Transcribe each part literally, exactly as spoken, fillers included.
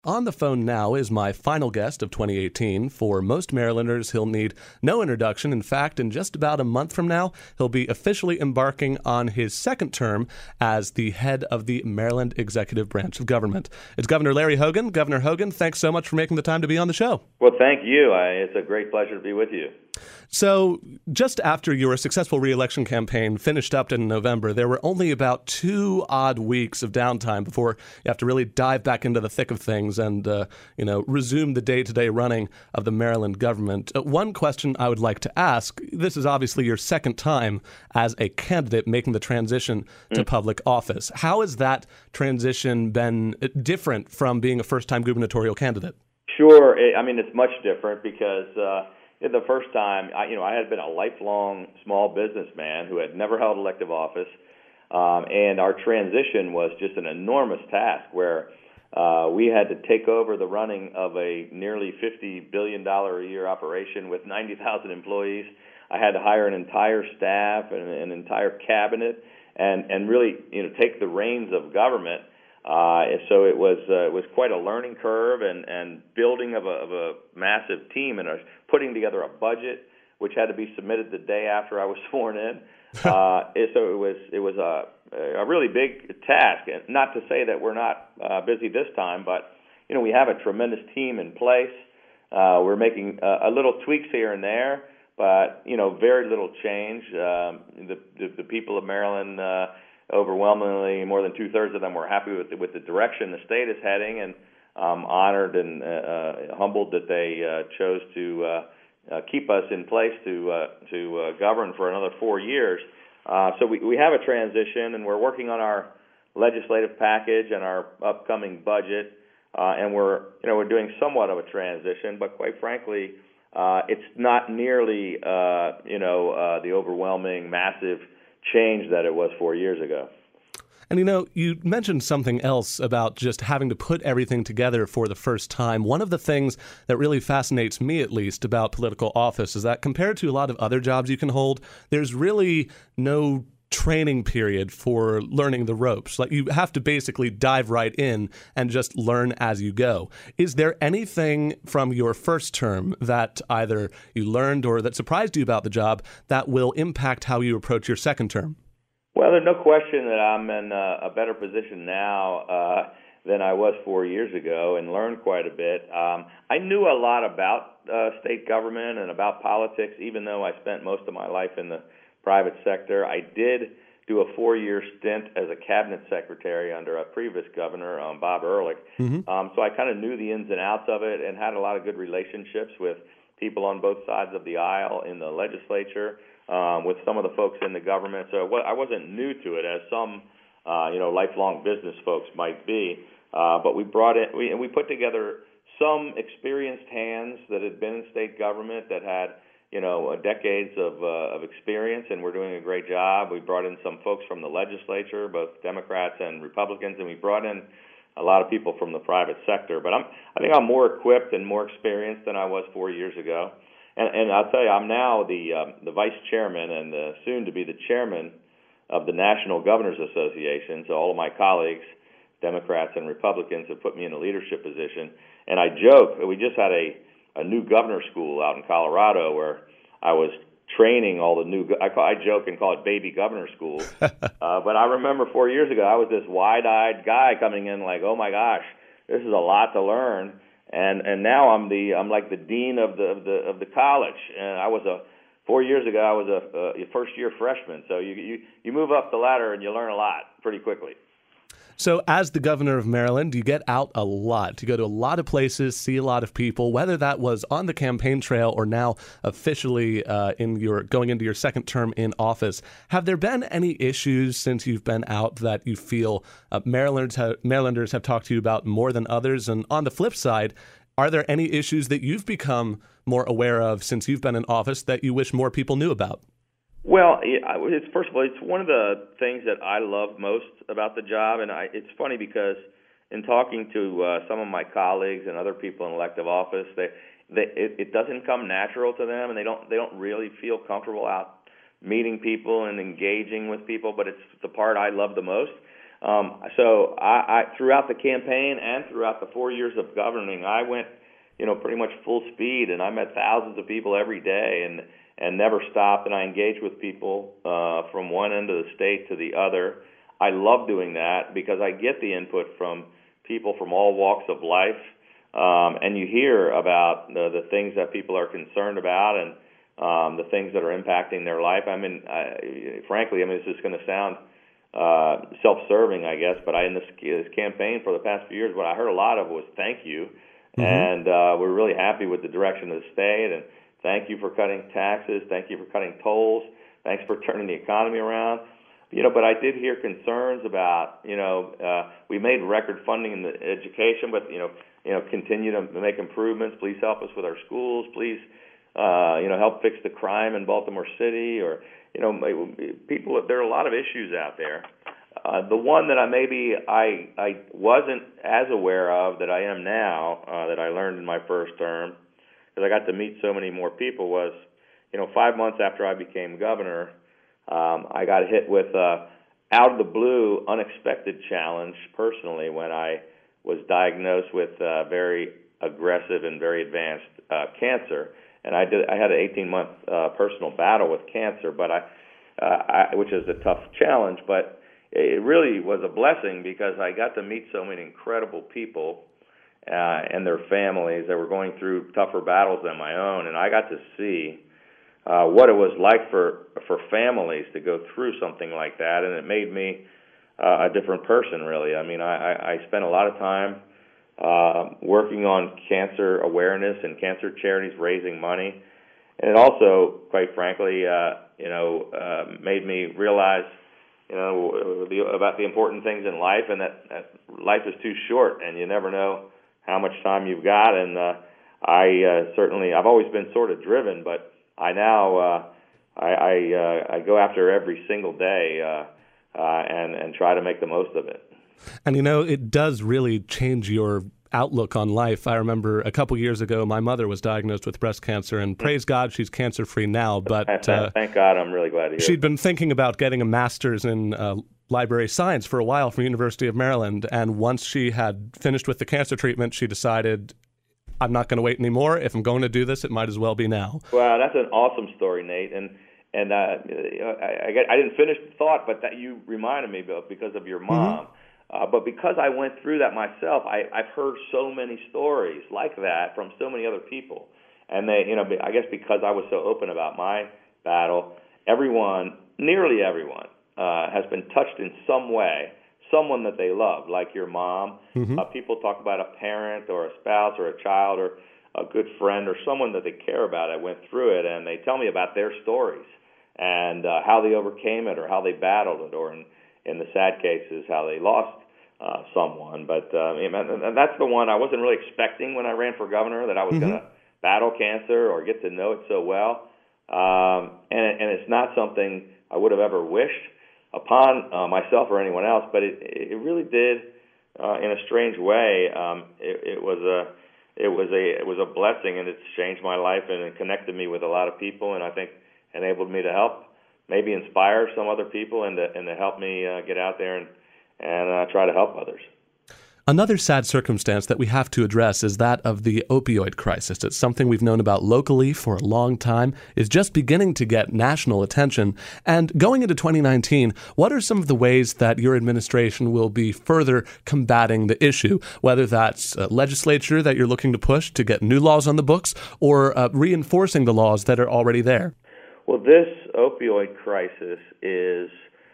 On the phone now is my final guest of twenty eighteen. For most Marylanders, he'll need no introduction. In fact, in just about a month from now, he'll be officially embarking on his second term as the head of the Maryland Executive Branch of Government. It's Governor Larry Hogan. Governor Hogan, thanks so much for making the time to be on the show. Well, thank you. I, it's a great pleasure to be with you. So just after your successful re-election campaign finished up in November, there were only about two odd weeks of downtime before you have to really dive back into the thick of things and, uh, you know, resume the day-to-day running of the Maryland government. Uh, one question I would like to ask, this is obviously your second time as a candidate making the transition to mm. public office. How has that transition been different from being a first-time gubernatorial candidate? Sure. I mean, it's much different because uh, the first time, I, you know, I had been a lifelong small businessman who had never held elective office, um, and our transition was just an enormous task where uh, we had to take over the running of a nearly fifty billion dollars a year operation with ninety thousand employees. I had to hire an entire staff and an entire cabinet and, and really, you know, take the reins of government. Uh, so it was uh, it was quite a learning curve and, and building of a, of a massive team and a, putting together a budget which had to be submitted the day after I was sworn in. Uh, so it was it was a, a really big task. And not to say that we're not uh, busy this time, but you know we have a tremendous team in place. Uh, we're making uh, a little tweaks here and there, but you know very little change. Um, the, the the people of Maryland. Uh, Overwhelmingly, more than two-thirds of them were happy with the, with the direction the state is heading, and I'm honored and uh, uh, humbled that they uh, chose to uh, uh, keep us in place to uh, to uh, govern for another four years. Uh, so we, we have a transition, and we're working on our legislative package and our upcoming budget, uh, and we're you know we're doing somewhat of a transition, but quite frankly, uh, it's not nearly uh, you know uh, the overwhelming, massive change that it was four years ago. And, you know, you mentioned something else about just having to put everything together for the first time. One of the things that really fascinates me, at least, about political office is that compared to a lot of other jobs you can hold, there's really no training period for learning the ropes. Like you have to basically dive right in and just learn as you go. Is there anything from your first term that either you learned or that surprised you about the job that will impact how you approach your second term? Well, there's no question that I'm in a, a better position now uh, than I was four years ago and learned quite a bit. Um, I knew a lot about uh, state government and about politics, even though I spent most of my life in the private sector. I did do a four-year stint as a cabinet secretary under a previous governor, um, Bob Ehrlich. Mm-hmm. Um, so I kind of knew the ins and outs of it and had a lot of good relationships with people on both sides of the aisle in the legislature, um, with some of the folks in the government. So I wasn't new to it, as some uh, you know lifelong business folks might be. Uh, but we brought in we, and we put together some experienced hands that had been in state government that had you know, decades of uh, of experience, and we're doing a great job. We brought in some folks from the legislature, both Democrats and Republicans, and we brought in a lot of people from the private sector. But I'm, I think I'm more equipped and more experienced than I was four years ago. And, and I'll tell you, I'm now the um, the vice chairman and uh, soon to be the chairman of the National Governors Association. So all of my colleagues, Democrats and Republicans, have put me in a leadership position. And I joke, we just had a a new governor school out in Colorado where I was training all the new, I, call, I joke and call it baby governor school. uh, but I remember four years ago, I was this wide-eyed guy coming in like, oh my gosh, this is a lot to learn. And and now I'm the I'm like the dean of the of the of the college. And I was a four years ago I was a, a first year freshman. So you you you move up the ladder and you learn a lot pretty quickly. So as the governor of Maryland, you get out a lot. You go to a lot of places, see a lot of people, whether that was on the campaign trail or now officially uh, in your going into your second term in office. Have there been any issues since you've been out that you feel uh, Marylanders, have, Marylanders have talked to you about more than others? And on the flip side, are there any issues that you've become more aware of since you've been in office that you wish more people knew about? Well, it's, first of all, it's one of the things that I love most about the job, and I, it's funny because in talking to uh, some of my colleagues and other people in elective office, they, they it, it doesn't come natural to them, and they don't they don't really feel comfortable out meeting people and engaging with people. But it's the part I love the most. Um, so I, I, throughout the campaign and throughout the four years of governing, I went, you know, pretty much full speed, and I met thousands of people every day, and and never stopped. And I engaged with people uh, from one end of the state to the other. I love doing that because I get the input from people from all walks of life, um, and you hear about the, the things that people are concerned about and um, the things that are impacting their life. I mean, I, frankly, I mean, this is going to sound uh, self-serving, I guess, but I, in this, this campaign for the past few years, what I heard a lot of was thank you, mm-hmm. and uh, we're really happy with the direction of the state, and thank you for cutting taxes, thank you for cutting tolls, thanks for turning the economy around. You know, but I did hear concerns about, you know, uh, we made record funding in the education, but, you know, you know, continue to make improvements. Please help us with our schools. Please, uh, you know, help fix the crime in Baltimore City, or, you know, people, there are a lot of issues out there. Uh, the one that I maybe I I wasn't as aware of that I am now, uh, that I learned in my first term, because I got to meet so many more people, was, you know, five months after I became governor, um, I got hit with a out of the blue, unexpected challenge personally when I was diagnosed with uh, very aggressive and very advanced uh, cancer. And I did. I had an eighteen-month uh, personal battle with cancer, but I, uh, I, which is a tough challenge. But it really was a blessing because I got to meet so many incredible people uh, and their families that were going through tougher battles than my own, and I got to see uh, what it was like for for families to go through something like that, and it made me uh, a different person. Really, I mean, I, I, I spent a lot of time Uh, working on cancer awareness and cancer charities, raising money, and it also, quite frankly, uh, you know, uh, made me realize, you know, the, about the important things in life, and that, that life is too short, and you never know how much time you've got. And uh, I uh, certainly, I've always been sort of driven, but I now uh, I I, uh, I go after every single day uh, uh, and and try to make the most of it. And, you know, it does really change your outlook on life. I remember a couple years ago, my mother was diagnosed with breast cancer, and praise God, she's cancer-free now. But uh, thank God, I'm really glad to hear. She'd been thinking about getting a master's in uh, library science for a while from University of Maryland, and once she had finished with the cancer treatment, she decided, I'm not going to wait anymore. If I'm going to do this, it might as well be now. Wow, that's an awesome story, Nate. And and uh, I, I, I didn't finish the thought, but that you reminded me of because of your mom. Mm-hmm. Uh, but because I went through that myself, I, I've heard so many stories like that from so many other people. And they, you know, I guess because I was so open about my battle, everyone, nearly everyone, uh, has been touched in some way, someone that they love, like your mom. Mm-hmm. Uh, people talk about a parent or a spouse or a child or a good friend or someone that they care about that went through it, and they tell me about their stories and uh, how they overcame it or how they battled it, or in, in the sad cases, how they lost Uh, someone. But uh, and that's the one I wasn't really expecting when I ran for governor, that I was mm-hmm. going to battle cancer or get to know it so well. Um, and, and it's not something I would have ever wished upon uh, myself or anyone else, but it, it really did uh, in a strange way. Um, it, it was a it was a it was a blessing, and it's changed my life, and it connected me with a lot of people, and I think enabled me to help, maybe inspire some other people, and to, and to help me uh, get out there and and uh, try to help others. Another sad circumstance that we have to address is that of the opioid crisis. It's something we've known about locally for a long time, is just beginning to get national attention. And going into twenty nineteen, what are some of the ways that your administration will be further combating the issue, whether that's a legislature that you're looking to push to get new laws on the books, or uh, reinforcing the laws that are already there? Well, this opioid crisis is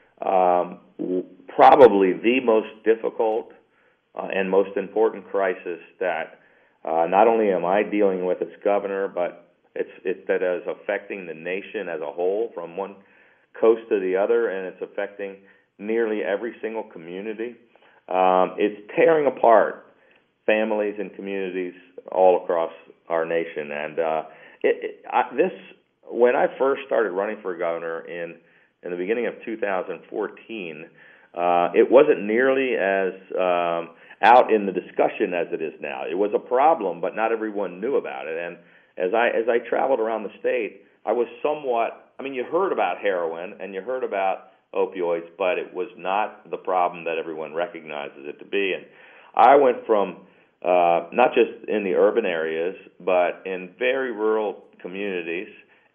um, probably the most difficult uh, and most important crisis that uh, not only am I dealing with as governor, but it's it that is affecting the nation as a whole from one coast to the other, and it's affecting nearly every single community. Um, it's tearing apart families and communities all across our nation. And uh, it, it, I, this, when I first started running for governor in in the beginning of two thousand fourteen, uh, it wasn't nearly as um, out in the discussion as it is now. It was a problem, but not everyone knew about it. And as I as I traveled around the state, I was somewhat, I mean, you heard about heroin and you heard about opioids, but it was not the problem that everyone recognizes it to be. And I went from uh, not just in the urban areas, but in very rural communities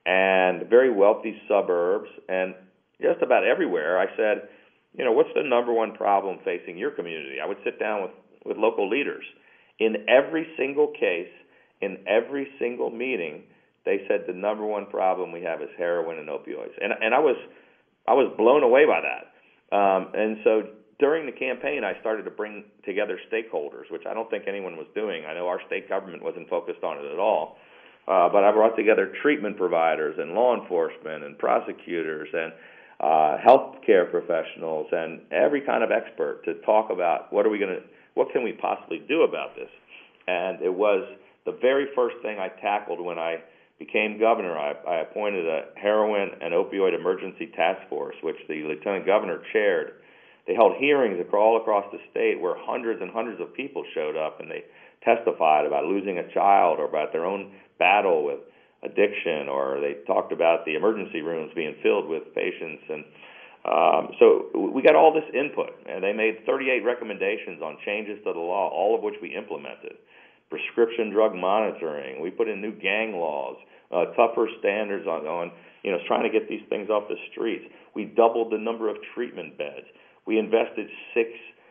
and very wealthy suburbs and just about everywhere. I said, you know, what's the number one problem facing your community? I would sit down with, with local leaders. In every single case, in every single meeting, they said the number one problem we have is heroin and opioids. And and I was I was blown away by that. Um, and so during the campaign, I started to bring together stakeholders, which I don't think anyone was doing. I know our state government wasn't focused on it at all. Uh, but I brought together treatment providers and law enforcement and prosecutors and uh, healthcare professionals and every kind of expert to talk about what are we going to, what can we possibly do about this. And it was the very first thing I tackled when I became governor. I, I appointed a heroin and opioid emergency task force, which the lieutenant governor chaired. They held hearings all across the state where hundreds and hundreds of people showed up, and they testified about losing a child or about their own battle with addiction, or they talked about the emergency rooms being filled with patients. And um, so we got all this input, and they made thirty-eight recommendations on changes to the law, all of which we implemented. Prescription drug monitoring. We put in new gang laws, uh, tougher standards on, on, you know, trying to get these things off the streets. We doubled the number of treatment beds. We invested six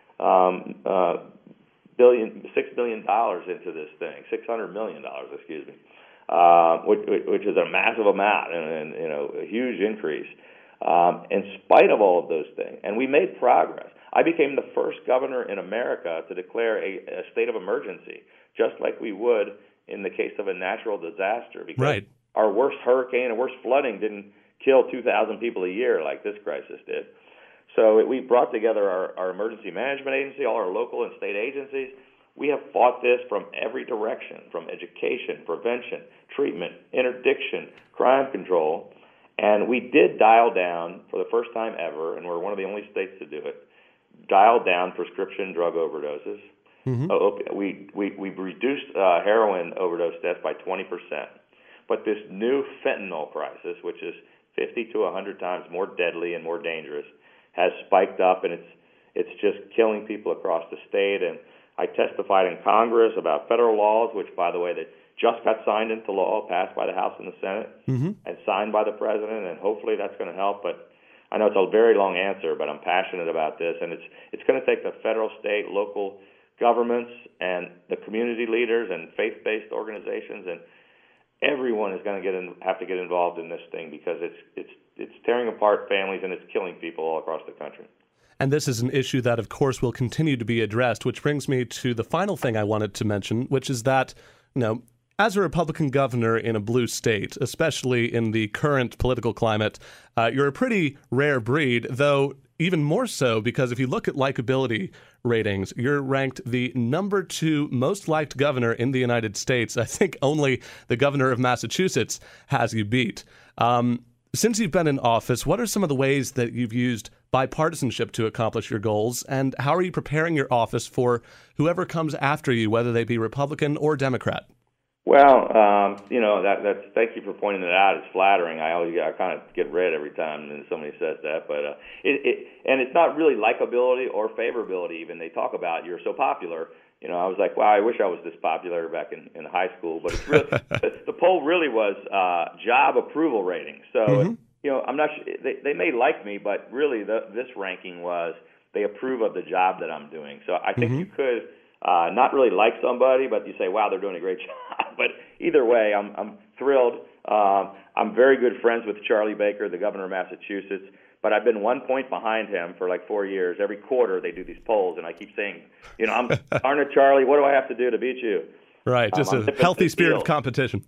um, uh, billion, six billion dollars into this thing, six hundred million dollars, excuse me, uh, which, which is a massive amount and, and you know a huge increase. Um, in spite of all of those things, and we made progress. I became the first governor in America to declare a, a state of emergency, just like we would in the case of a natural disaster, because right. our worst hurricane and worst flooding didn't kill two thousand people a year like this crisis did. So it, we brought together our, our emergency management agency, all our local and state agencies. We have fought this from every direction, from education, prevention, treatment, interdiction, crime control. And we did dial down, for the first time ever, and we're one of the only states to do it, dial down prescription drug overdoses. Mm-hmm. Uh, we, we, we reduced uh, heroin overdose deaths by twenty percent. But this new fentanyl crisis, which is fifty to one hundred times more deadly and more dangerous, has spiked up, and it's it's just killing people across the state. And I testified in Congress about federal laws, which, by the way, that just got signed into law, passed by the House and the Senate, mm-hmm. and signed by the President, and hopefully that's going to help. But I know it's a very long answer, but I'm passionate about this, and it's it's going to take the federal, state, local governments and the community leaders and faith-based organizations, and everyone is going to get in, have to get involved in this thing, because it's it's it's tearing apart families and it's killing people all across the country. And this is an issue that, of course, will continue to be addressed, which brings me to the final thing I wanted to mention, which is that, you know, as a Republican governor in a blue state, especially in the current political climate, uh, you're a pretty rare breed, though even more so because if you look at likability ratings, you're ranked the number two most liked governor in the United States. I think only the governor of Massachusetts has you beat. Um, since you've been in office, what are some of the ways that you've used bipartisanship to accomplish your goals, and how are you preparing your office for whoever comes after you, whether they be Republican or Democrat? Well, um, you know, that, that's, thank you for pointing that out. It's flattering. I always I kind of get red every time somebody says that. But uh, it, it, and it's not really likability or favorability even. They talk about you're so popular. You know, I was like, wow, I wish I was this popular back in, in high school. But it's really, the, the poll really was uh, job approval rating. So, mm-hmm. you know, I'm not sure, they, they may like me, but really the, this ranking was they approve of the job that I'm doing. So I think mm-hmm. you could Uh, not really like somebody, but you say, wow, they're doing a great job. But either way, I'm, I'm thrilled. Um, I'm very good friends with Charlie Baker, the governor of Massachusetts, but I've been one point behind him for like four years. Every quarter they do these polls, and I keep saying, you know, I'm darn it, Charlie, what do I have to do to beat you? Right, just um, a healthy spirit of competition.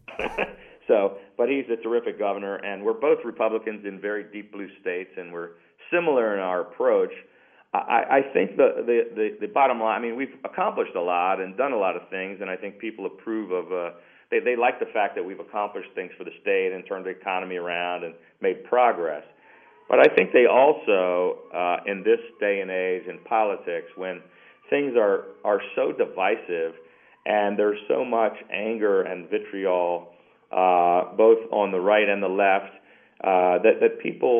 So, but he's a terrific governor, and we're both Republicans in very deep blue states, and we're similar in our approach. I, I think the, the, the, the bottom line, I mean, we've accomplished a lot and done a lot of things, and I think people approve of, uh, they, they like the fact that we've accomplished things for the state and turned the economy around and made progress. But I think they also, uh, in this day and age in politics, when things are, are so divisive and there's so much anger and vitriol, uh, both on the right and the left, uh, that, that people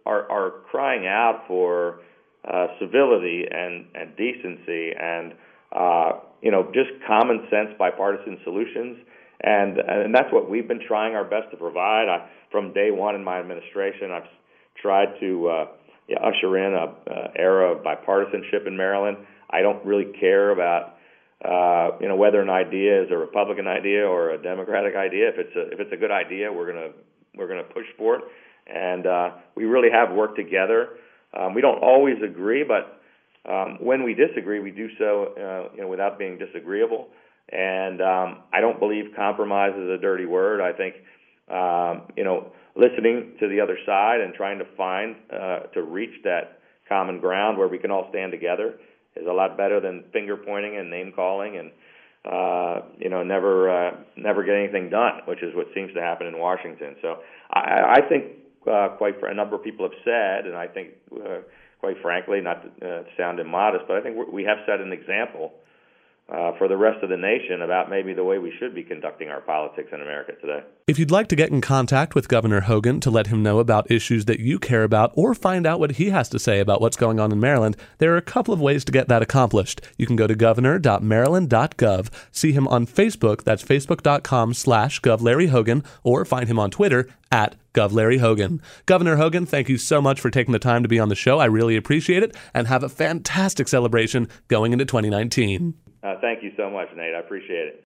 are, are crying out for uh, civility and, and decency and, uh, you know, just common sense bipartisan solutions. And, and that's what we've been trying our best to provide. I, from day one in my administration, I've tried to uh, yeah, usher in a uh, era of bipartisanship in Maryland. I don't really care about uh, you know whether an idea is a Republican idea or a Democratic idea. If it's a if it's a good idea, we're gonna we're gonna push for it. And uh, we really have worked together. Um, we don't always agree, but um, when we disagree, we do so uh, you know without being disagreeable. And um, I don't believe compromise is a dirty word. I think, um, you know, listening to the other side and trying to find, uh, to reach that common ground where we can all stand together is a lot better than finger pointing and name calling and, uh, you know, never uh, never get anything done, which is what seems to happen in Washington. So I, I think uh, quite fr- a number of people have said, and I think, uh, quite frankly, not to uh, sound immodest, but I think we're, we have set an example Uh, for the rest of the nation about maybe the way we should be conducting our politics in America today. If you'd like to get in contact with Governor Hogan to let him know about issues that you care about or find out what he has to say about what's going on in Maryland, there are a couple of ways to get that accomplished. You can go to governor dot maryland dot gov, see him on Facebook, that's facebook.com slash govlarryhogan, or find him on Twitter at GovLarryHogan. Governor Hogan, thank you so much for taking the time to be on the show. I really appreciate it, and have a fantastic celebration going into twenty nineteen. Uh, thank you so much, Nate. I appreciate it.